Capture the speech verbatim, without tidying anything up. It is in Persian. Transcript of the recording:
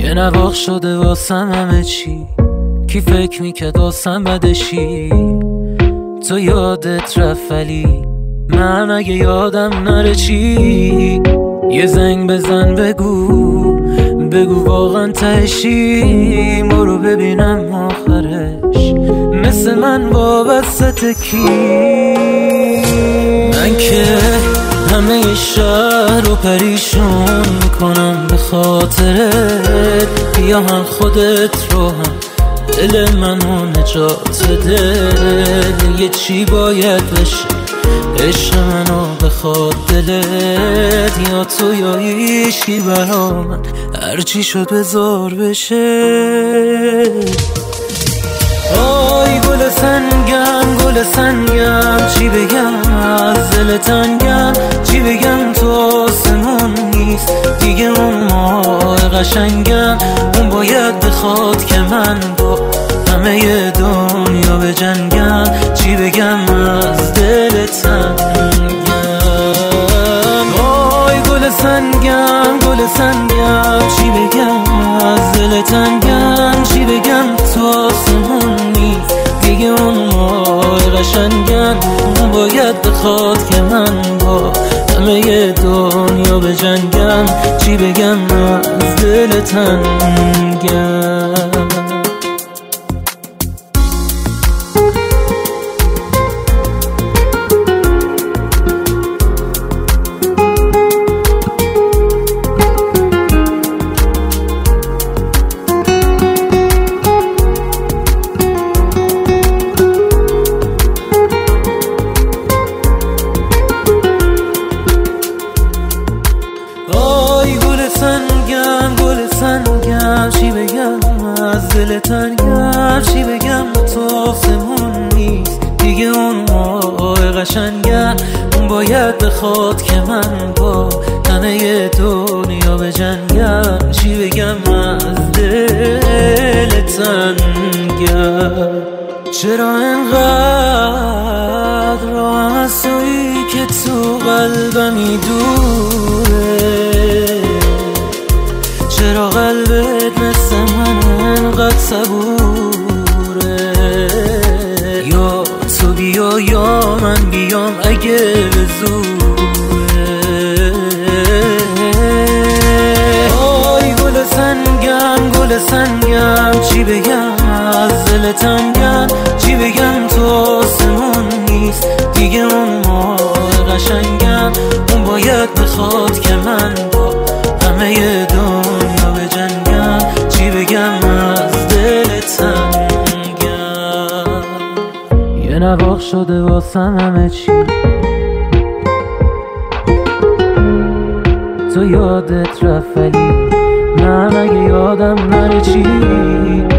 یه نواخ شده واسم همه چی، کی فکر میکرد واسم بدشی. تو یادت رفت ولی من اگه یادم نره چی. یه زنگ بزن بگو بگو واقعا تهشی. برو ببینم آخرش مثل من وابسته کی. من که همه شهر رو پریشون میکنم به خاطرت. بیا هم خودت رو هم دل منو نجات دل. یه چی باید بشه عشق منو بخواد دلت. یا تو یا هیچکی برا من، هرچی شد بذار بشه. آی گل سنگم گل سنگم، چی بگم از دل تنگم. چی بگم تو آسمون نیست دیگه اون ماه قشنگم. اون باید بخواد که من با همه دنیا بجنگم. چی بگم از دل تنگم. آی گل سنگم گل سنگم، چی بگم از دل تنگم. چی بگم تو آسمون نیست دیگه اون ماه قشنگم. اون باید بخواد که من با همه دنیا بجنگم. چی بگم از دل تنگم. سنگم گل سنگم، چی بگم از دل تنگم. چی بگم تو آسمون نیست دیگه اون ماه قشنگم. اون باید بخواد که من با همه دنیا بجنگم. چی بگم از دل تنگم. چرا انقدر راهم از تویی که تو قلبمی دوره. چرا قلبت مثل من انقدر صبوره. یا تو بیا یا من بیام اگه به زوره. آی گل سنگم گل سنگم، چی بگم از دل تنگم. چی بگم تو آسمون نیست دیگه اون ماه قشنگم. اون باید بخواد که من با همه دنیا بجنگم. چی بگم از دل تنگم. یه نواخ شده واسم همه چی، تو یادت رفت ولی من اگه یادم نره چی.